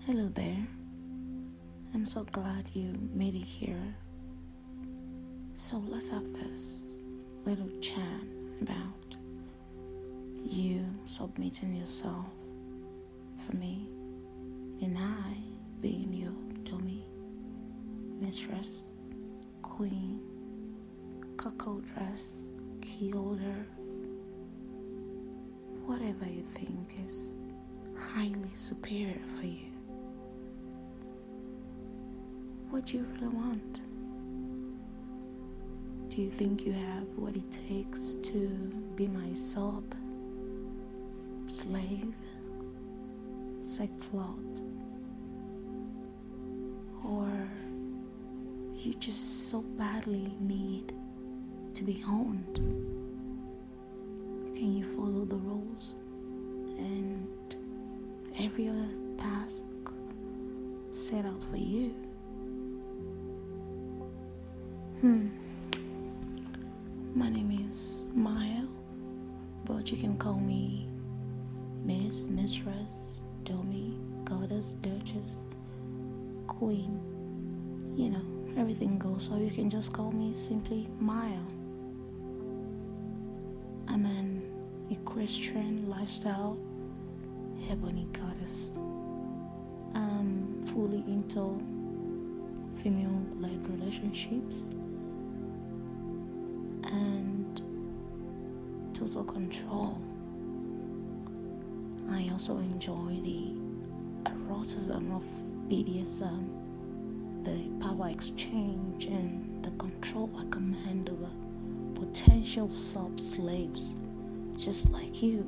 Hello there. I'm so glad you made it here. So let's have this little chat about you submitting yourself for me and I being your dummy, mistress, queen, cuckold dress, key holder, whatever you think is highly superior for you. What do you really want? Do you think you have what it takes to be my sub, slave, sex lot? Or you just so badly need to be owned? Can you follow the rules and every other task set out for you? My name is Maya, but you can call me Miss, Mistress, Dummy, Goddess, Duchess, Queen. You know, everything goes, or you can just call me simply Maya. I'm an equestrian lifestyle ebony goddess. I'm fully into female-led relationships and total control. I also enjoy the eroticism of BDSM, the power exchange and the control I command over potential sub-slaves just like you.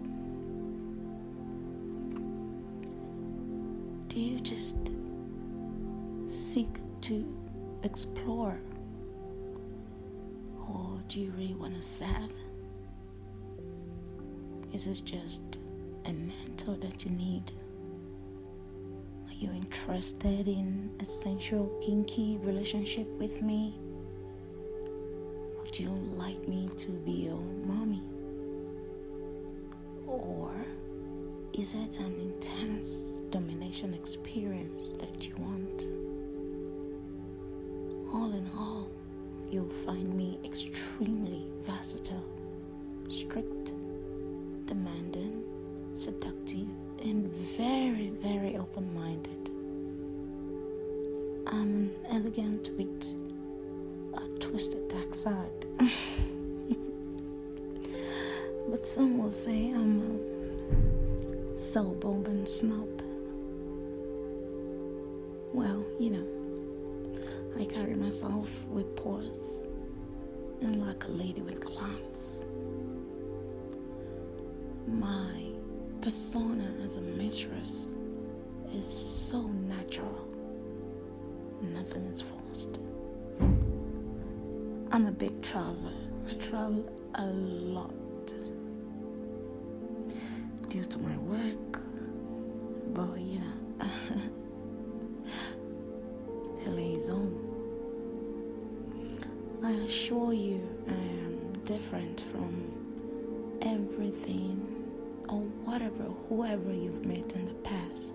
Do you just seek to explore, or do you really want to serve? Is it just a mentor that you need? Are you interested in a sensual, kinky relationship with me? Would you like me to be your mommy? Or is it an intense domination experience that you want? All in all, you'll find me extremely versatile, strict, demanding, seductive, and very, very open-minded. I'm elegant with a twisted dark side. But some will say I'm a soul-bombing snob. Well, you know, I carry myself with pores and like a lady with class. My persona as a mistress is so natural. Nothing is forced. I'm a big traveler. I travel a lot due to my work, but you know, LA is home. I assure you, I am different from everything or whoever you've met in the past.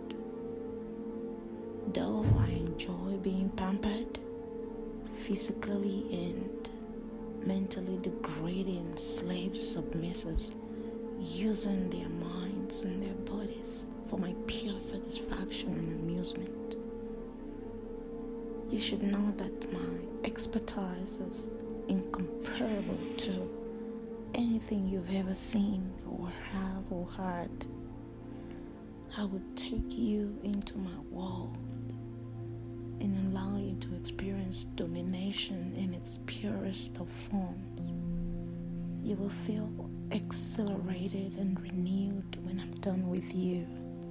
Though I enjoy being pampered, physically and mentally degrading slaves, submissives, using their minds and their bodies for my pure satisfaction and amusement. You should know that my expertise is incomparable to anything you've ever seen or have or heard. I would take you into my world and allow you to experience domination in its purest of forms. You will feel exhilarated and renewed when I'm done with you.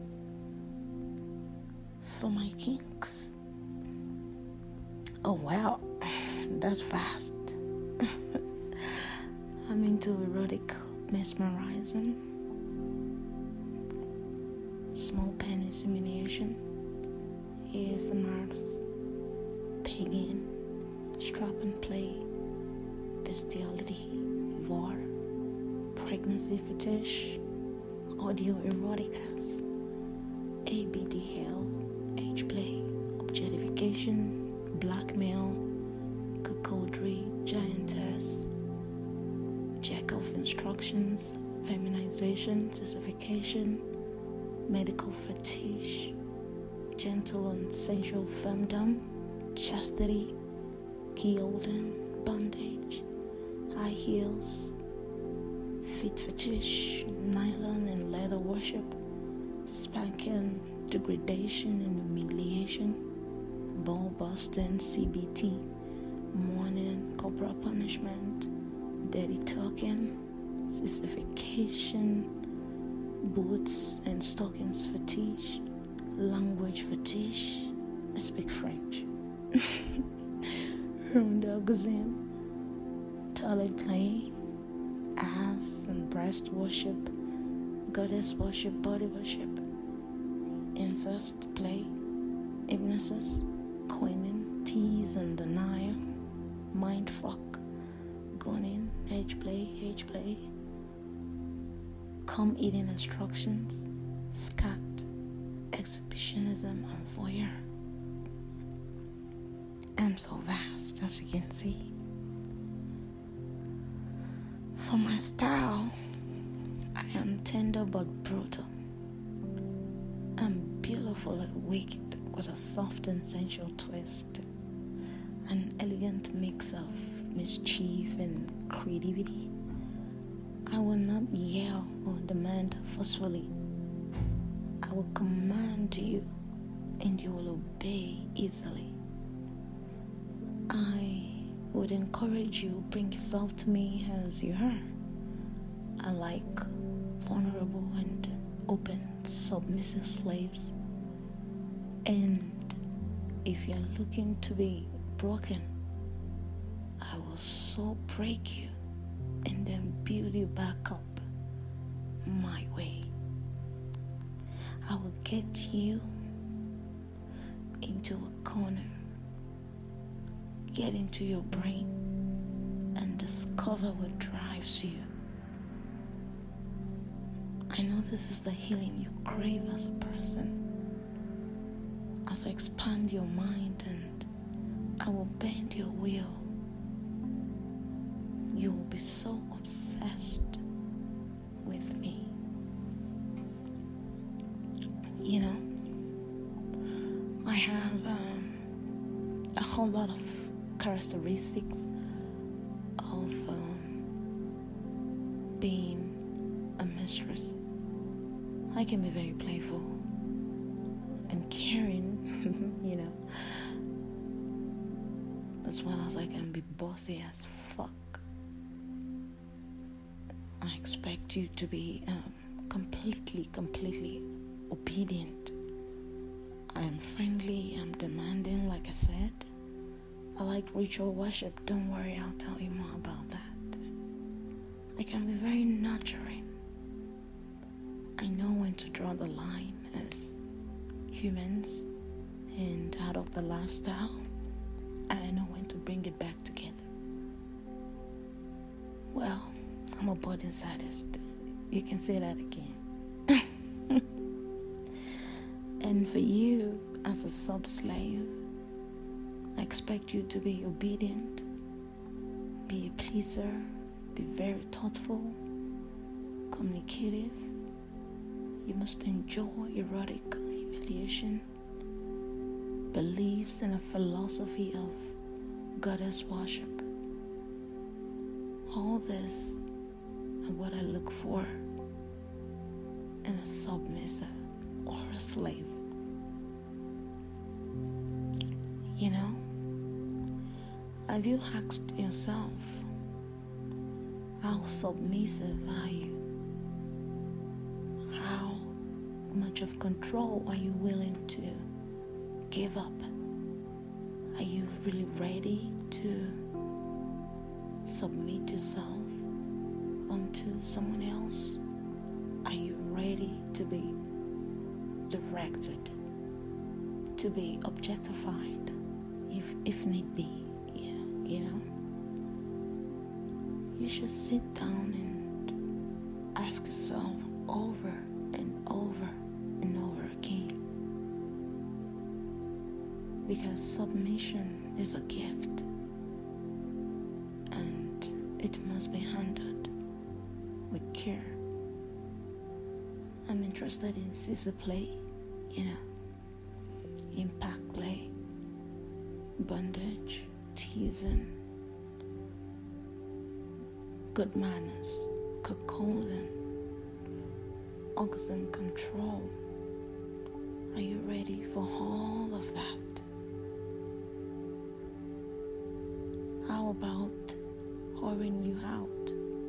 For my kinks, oh wow, that's fast. I'm into erotic mesmerizing, small penis humiliation, ASMRs, pegging, strap and play, bestiality, vor, pregnancy fetish, audio eroticas, ABDL, objectification, blackmail, cuckoldry, giantess, jack of instructions, feminization, sissification, medical fetish, gentle and sensual femdom, chastity, key holding, bondage, high heels, feet fetish, nylon and leather worship, spanking, degradation and humiliation, ball busting, CBT, mourning, corporal punishment, dirty talking, sissification, boots and stockings fetish, language fetish. I speak French. Rondalgazim, toilet play, ass and breast worship, goddess worship, body worship, incest play, hypnosis, coining, tease and denial, mind fuck, gunning, age play, come eating instructions, scat, exhibitionism and voyeur. I'm so vast, as you can see. For my style, I am tender but brutal. I'm beautiful and wicked with a soft and sensual twist. An elegant mix of mischief and creativity. I will not yell or demand forcefully. I will command you and you will obey easily. I would encourage you, bring yourself to me as you are. I like vulnerable and open, submissive slaves. And if you're looking to be broken, I will so break you and then build you back up my way. I will get you into a corner, get into your brain, and discover what drives you. I know this is the healing you crave as a person. As I expand your mind and I will bend your will, you will be so obsessed with me. You know, I have a whole lot of characteristics of being a mistress. I can be very playful and caring, you know, as well as I can be bossy as fuck. I expect you to be completely obedient. I am friendly, I'm demanding, like I said. I like ritual worship. Don't worry, I'll tell you more about that. I can be very nurturing. I know when to draw the line as humans and out of the lifestyle, and I know when to bring it back together. Well, I'm a body sadist. You can say that again. And for you, as a sub-slave, I expect you to be obedient, be a pleaser, be very thoughtful, communicative. You must enjoy erotic humiliation, beliefs in a philosophy of goddess worship. All this are what I look for in a submissive or a slave. You know, have you asked yourself, how submissive are you? How much of control are you willing to give up? Are you really ready to submit yourself onto someone else? Are you ready to be directed, to be objectified, if need be? You know, you should sit down and ask yourself over and over and over again, because submission is a gift and it must be handled with care. I'm interested in scissor play, impact play, bondage, teasing, good manners, cuckolding, oxen control. Are you ready for all of that? How about whoring you out?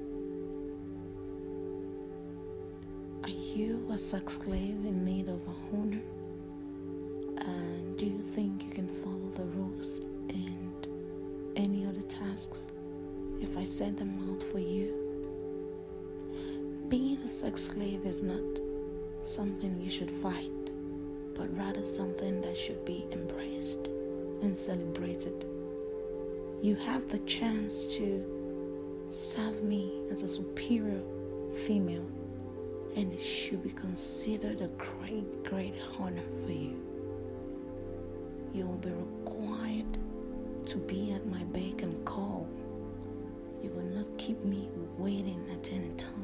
Are you a sex slave in need of a owner? And do you think you can follow the rules and any other tasks if I set them out for you? Being a sex slave is not something you should fight, but rather something that should be embraced and celebrated. You have the chance to serve me as a superior female, and it should be considered a great, great honor for you. You will be required to be at my beck and call. You will not keep me waiting at any time.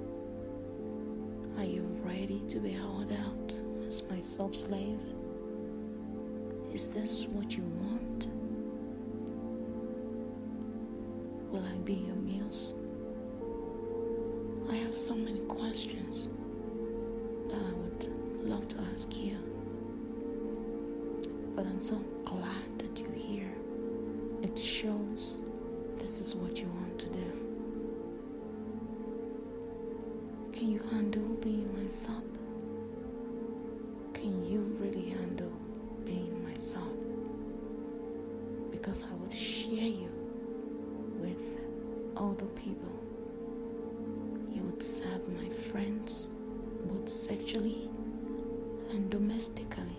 Are you ready to be held out as my sub-slave? Is this what you want? Will I be your muse? I have so many questions that I would love to ask you, but I'm so glad that you're here. It shows this is what you want to do. Can you handle being my sub? Can you really handle being my sub? Because I would share you with other people. You would serve my friends, both sexually and domestically.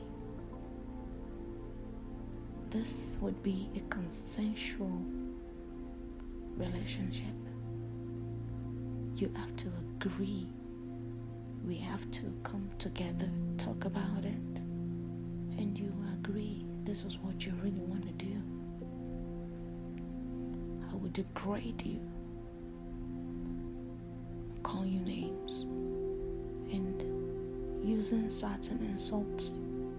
This would be a consensual relationship. You have to agree. We have to come together, talk about it, and you agree this is what you really want to do. I would degrade you, call you names, and using certain insults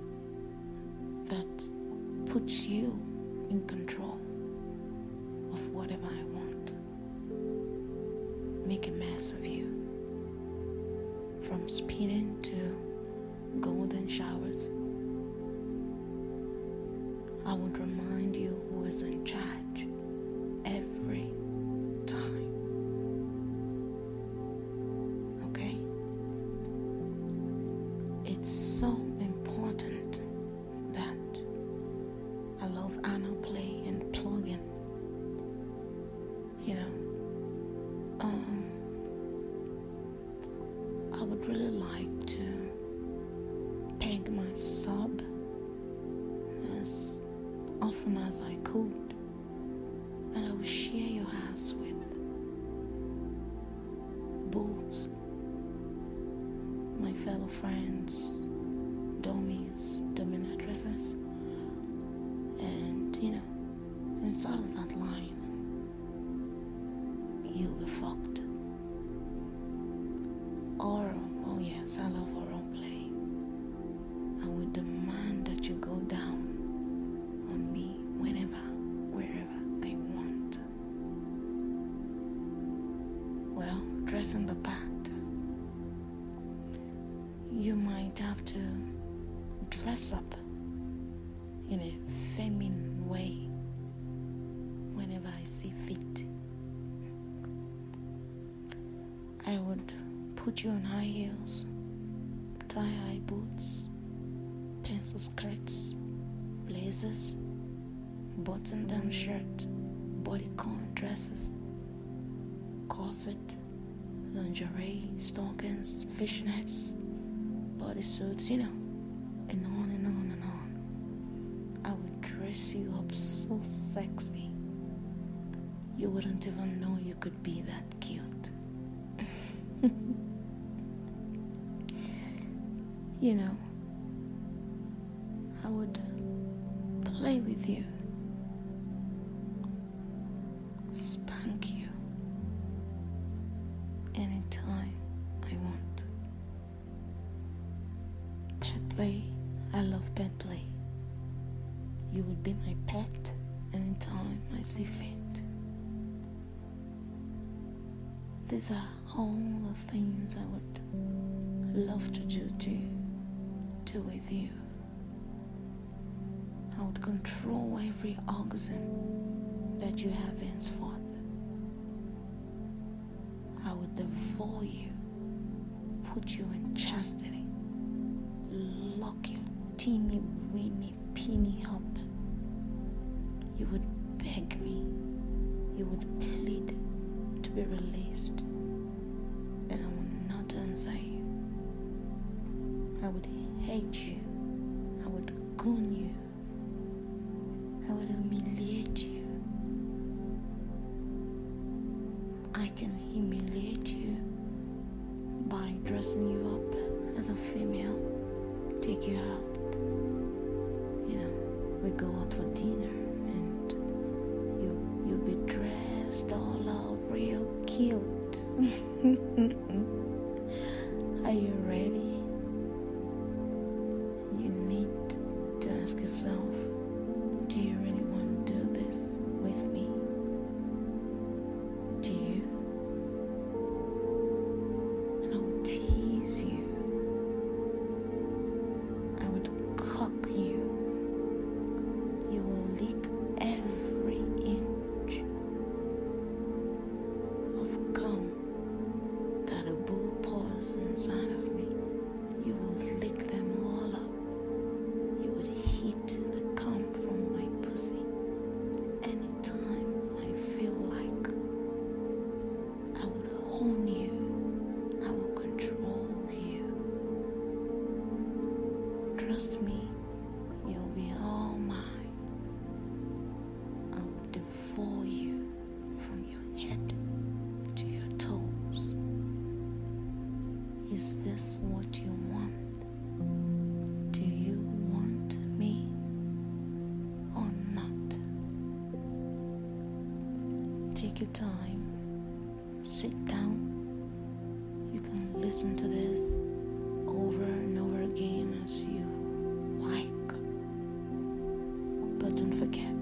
that puts you in control of whatever I want. Make a mess of you. From speeding to golden showers. I would remind you who is in charge every time. Okay? It's so important that I love anal play and plugging. I would really like to peg my sub as often as I could, and I will share your house with bulls, my fellow friends, dummies, dominatrices, and inside of that line, you'll be fucked. Oral, oh yes, I love oral play. I would demand that you go down on me whenever, wherever I want. Well, dressing the part. You might have to dress up in a feminine way whenever I see fit. I would put you on high heels, tie-high boots, pencil skirts, blazers, button-down shirt, bodycon dresses, corset, lingerie, stockings, fishnets, bodysuits, and on and on and on. I would dress you up so sexy, you wouldn't even know you could be that cute. I would play with you, spank you anytime I want. Pet play, I love pet play. You would be my pet anytime I see fit. These are all the things I would love to do with you. I would control every orgasm that you have henceforth. I would devour you, put you in chastity, lock your teeny weeny peeny up. You would beg me, you would plead to be released, and I would not answer you. I would hate you, I would goon you, I would humiliate you. I can humiliate you by dressing you up as a female, take you out. We go out for dinner and you'll be dressed all out real cute. Are you ready? You need to ask yourself, do you really want to do this with me? Do you? I would tease you. I would cock you. You will lick every inch of cum that a bull pours inside of me. You will lick them all up. You would hit the cum from my pussy anytime I feel like. I would own you. I will control you. Trust me, you'll be all mine. I will devour you from your head to your toes. Is this what you want? Do you want me or not? Take your time, sit down. You can listen to this over and over again as you like. But don't forget,